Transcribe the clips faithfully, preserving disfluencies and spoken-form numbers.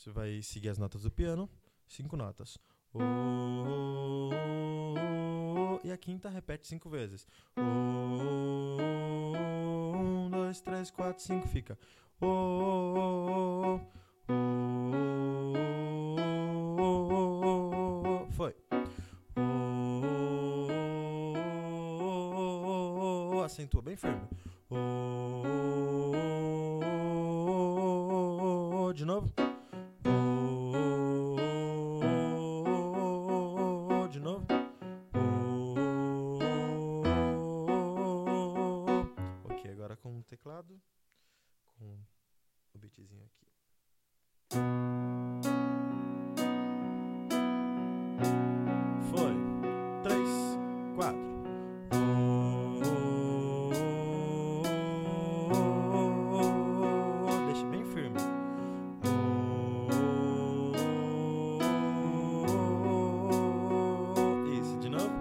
Você vai seguir as notas do piano, cinco notas. O, o, o, e a quinta repete cinco vezes. O, um, dois, três, quatro, cinco, fica. O, o, o, o, o, foi. O, acentua bem firme. O, de novo. O, de novo. O, ok, agora com o teclado, com o beatzinho aqui. Foi. Três, quatro. Deixa bem firme. Isso, de novo.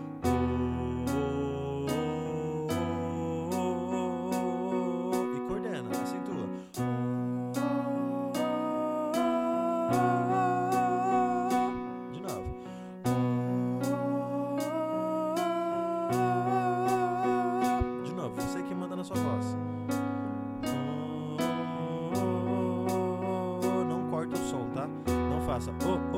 E coordena, acentua. De novo. De novo, você que manda na sua voz. Não corta o som, tá? Não faça o